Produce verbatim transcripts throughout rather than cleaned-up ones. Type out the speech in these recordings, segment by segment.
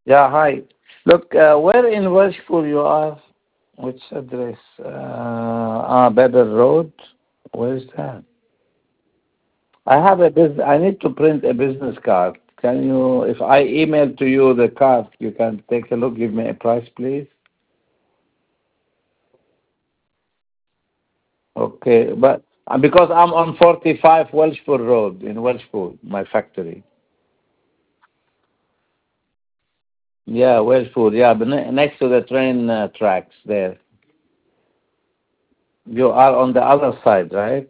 Yeah, hi. Look, uh, where in Welshpool you are? Which address? Uh, ah, Bedder Road. Where is that? I have a business. I need to print a business card. Can you, if I email to you the card, you can take a look. Give me a price, please. Okay, but uh, because I'm on forty-five Welshpool Road in Welshpool, my factory. Yeah, Welshpool. Yeah, but ne- next to the train uh, tracks there. You are on the other side, right?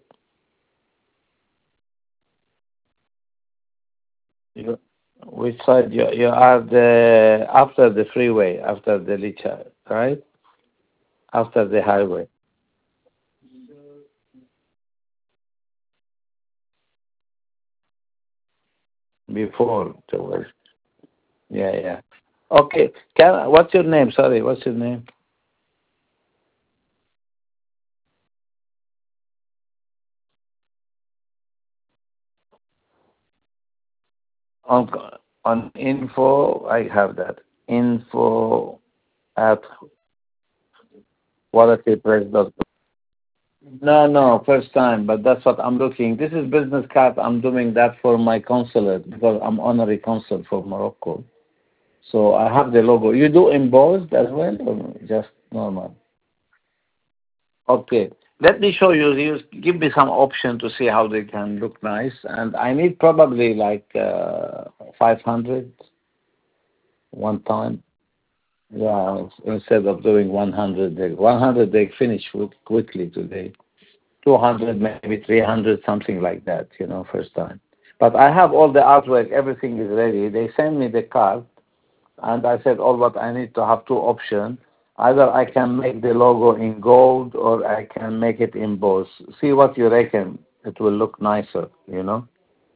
You, which side? You you are the after the freeway, after the Licha, right? After the highway, before the west. Yeah, yeah. Okay. Can what's your name? Sorry, what's your name? On on info, I have that. Info at qualitypress dot com. No, no, first time, but that's what I'm looking. This is business card. I'm doing that for my consulate because I'm honorary consul for Morocco. So I have the logo. You do embossed as well, or just normal? Okay. Let me show you. You give me some option to see how they can look nice, and I need probably like uh, five hundred one time. Yeah, instead of doing one hundred, they, one hundred they finish quick- quickly today. two hundred, maybe three hundred, something like that. You know, first time. But I have all the artwork. Everything is ready. They send me the card. And I said, all what I need to have two options. Either I can make the logo in gold or I can make it in both. See what you reckon. It will look nicer, you know?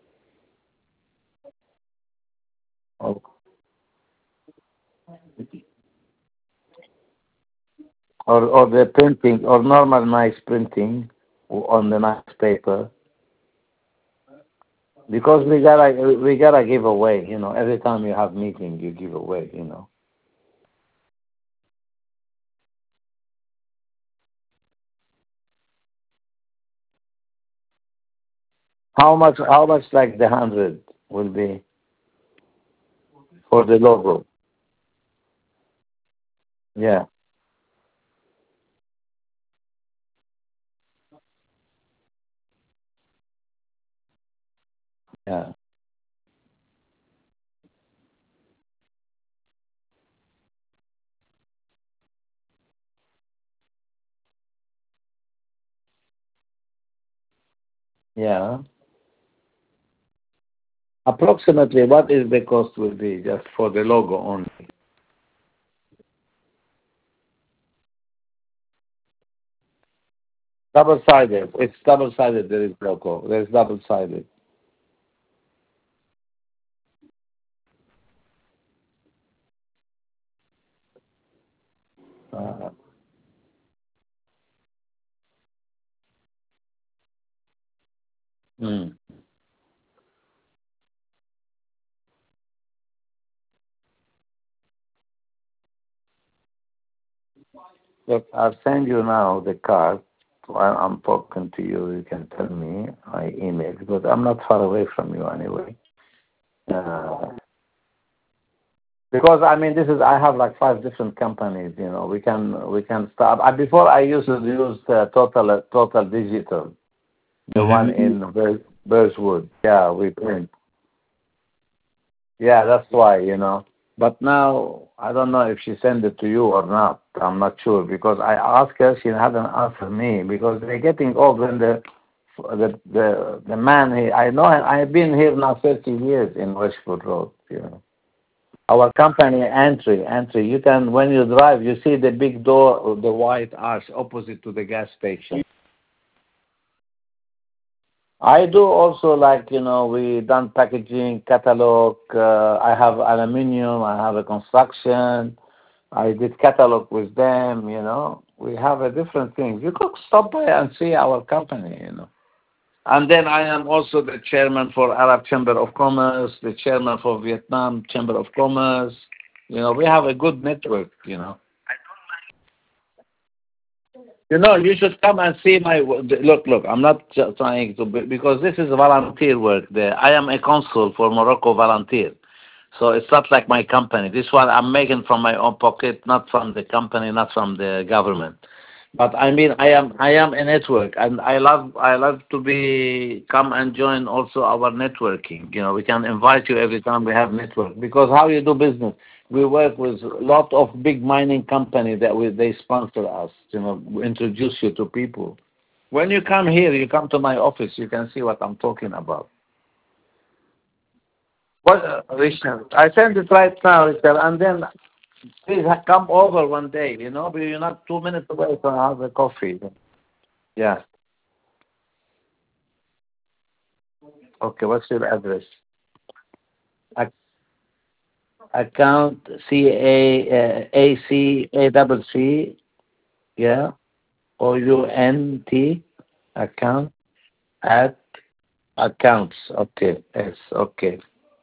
Or, or, or the printing, or normal nice printing on the nice paper. Because we gotta, we gotta give away, you know, every time you have meeting, you give away, you know. How much, how much like the hundred will be for the logo? Yeah, yeah, yeah. Approximately, what is the cost will be just for the logo only? Double-sided. It's double-sided. There is logo. There is double-sided. Uh, mm. Look, I'll send you now the card. While I'm talking to you, you can tell me my email because I'm not far away from you anyway. Uh, because I mean, this is I have like five different companies. You know, we can we can start. I, before I used to use uh, Total Total Digital, the one Mhm. in Bur- Burswood. Yeah, we print. Yeah, that's why, you know. But now, I don't know if she sent it to you or not. I'm not sure because I asked her, she hadn't answered me because they're getting old when the the the, the man here, I know I've been here now thirty years in Westwood Road, you know. Our company entry, entry, you can, when you drive, you see the big door, the white arch opposite to the gas station. I do also like, you know, we done packaging, catalog, uh, I have aluminium, I have a construction, I did catalog with them, you know. We have a different things. You could stop by and see our company, you know. And then I am also the chairman for Arab Chamber of Commerce, the chairman for Vietnam Chamber of Commerce. You know, we have a good network, you know. You know, you should come and see my look. Look, I'm not ju- trying to be, because this is volunteer work. There, I am a consul for Morocco volunteer, so it's not like my company. This one I'm making from my own pocket, not from the company, not from the government. But I mean, I am I am a network, and I love I love to be come and join also our networking. You know, we can invite you every time we have network, because how you do business. We work with a lot of big mining company that we, they sponsor us. You know, we introduce you to people. When you come here, you come to my office. You can see what I'm talking about. What, uh, Richard? I send it right now, Richard, and then please ha- come over one day. You know, but you're not two minutes away from have a coffee. Yeah. Okay. What's your address? Ac- Account C A uh, A C A double C. Yeah. O U N T. Account at accounts. Okay. Yes. Okay.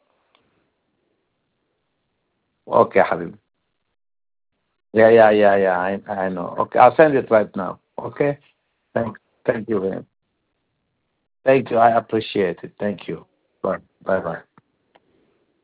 Okay, Habib. Yeah, yeah, yeah, yeah. I I know. Okay, I'll send it right now. Okay. Thank thank you very much. Thank you. I appreciate it. Thank you. Bye. Bye. Bye.